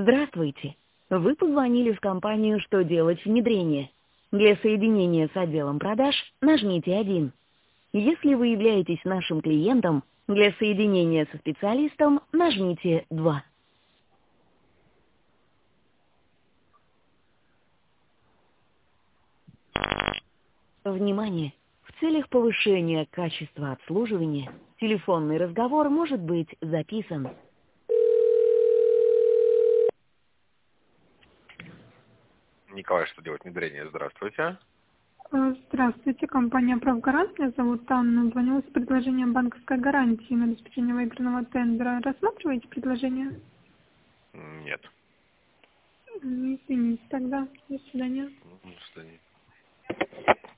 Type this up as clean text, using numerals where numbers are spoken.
Здравствуйте. Вы позвонили в компанию «Что делать внедрение». Для соединения с отделом продаж нажмите 1. Если вы являетесь нашим клиентом, для соединения со специалистом нажмите 2. Внимание! В целях повышения качества обслуживания телефонный разговор может быть записан. Николай, что делать внедрение? Здравствуйте. Здравствуйте, компания «Правгарант». Меня зовут Анна. Звонила с предложением банковской гарантии на обеспечение выигранного тендера. Рассматриваете предложение? Нет. Извините тогда. До свидания. Что